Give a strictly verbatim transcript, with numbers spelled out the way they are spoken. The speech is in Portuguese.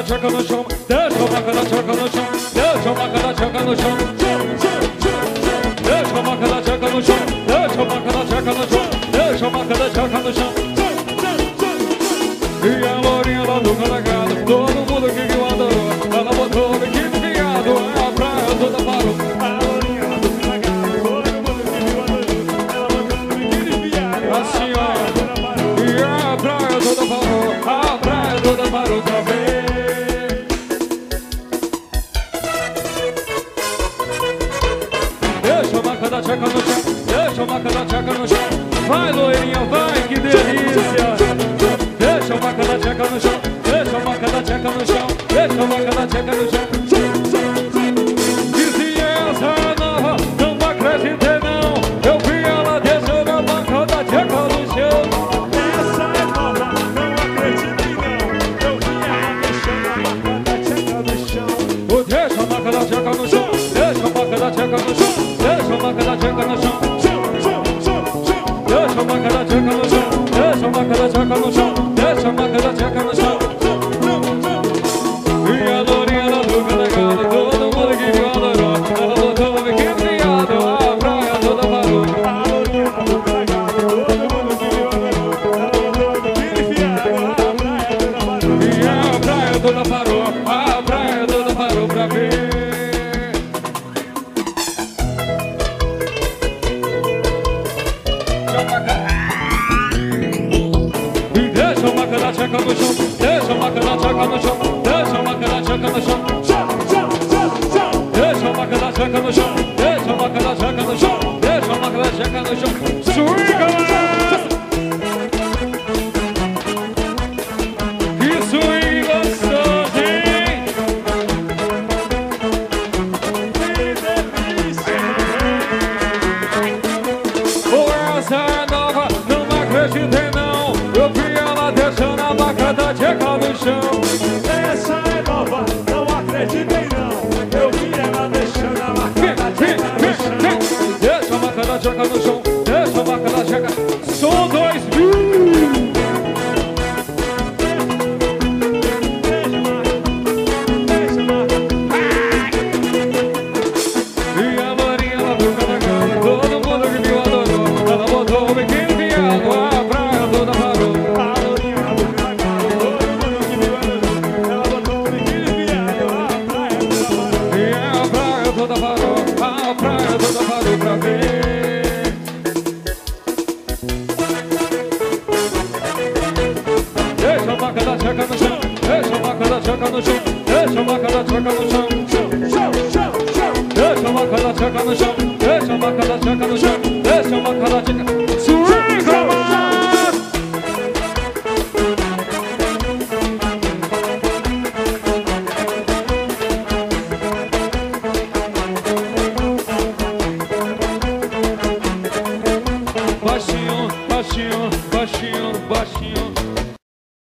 da tcheca no chão, deixa a marca da tcheca no chão, deixa a marca da tcheca no chão, deixa a marca da tcheca no chão, deixa a marca da tcheca no chão, deixa a marca da tcheca no chão. E a lourinha lá do Canagado, todo mundo que viu adorou, ela botou o biquíni viado, a praia toda parou. A lourinha lá do Canagado, todo mundo que viu adorou, ela botou o biquíni viado, assim ó. E a praia toda parou, a praia toda parou outra vez. Deixa a marca da tcheca no chão, deixa a marca da tcheca no chão. Vai, loirinha, vai, que delícia. Deixa a marca da tcheca no chão, deixa a marca da tcheca no chão, deixa a marca da tcheca no chão. Vizinhança nova, não acreditei não, eu vi ela descendo a marca da tcheca no chão. Essa é nova, não acreditei não, eu vi ela descendo a marca da tcheca no chão. Deixa a marca da tcheca no chão, deixa a marca da tcheca no chão, deixa a marca da tcheca no chão. Deixa a marca da tcheca no chão, deixa a marca da tcheca no chão, deixa a marca da tcheca no chão. E a lourinha da Duca da Gala, todo mundo que viu adorou, ela botou o biquíni viado, a praia toda parou. A lourinha da Duca da Gala, todo mundo que viu adorou, ela botou o biquíni viado, a praia toda parou. E a praia toda parou, a praia toda parou pra ver. Deixa a marca da tcheca no chão, deixa a marca da tcheca no chão, deixa a marca da tcheca no chão. Deixa a marca da tcheca no chão, deixa a marca da tcheca no chão, deixa a marca da tcheca no chão. Swinga! Que swing gostoso, hein? Que delícia! Oh, essa é nova, não acreditei não, eu vi ela deixando a marca da tcheca no chão. Essa é nova, não acreditei não, eu vi ela deixando a marca da tcheca no chão. Deixa a marca da tcheca no chão, deixa a marca da tcheca. Som dois mil. E a lourinha lá do Canagala, todo mundo que viu adorou, ela botou o biquíni viado, a praia toda parou. A lourinha lá do Canagala, todo mundo que viu adorou, ela botou o biquíni viado, a praia toda parou. E a praia toda parou, a praia toda parou pra ver. Deixa a marca da tcheca no chão, deixa a marca da tcheca no chão, deixa a marca da tcheca no chão. Deixa a marca da tcheca no chão, deixa a marca da tcheca no chão.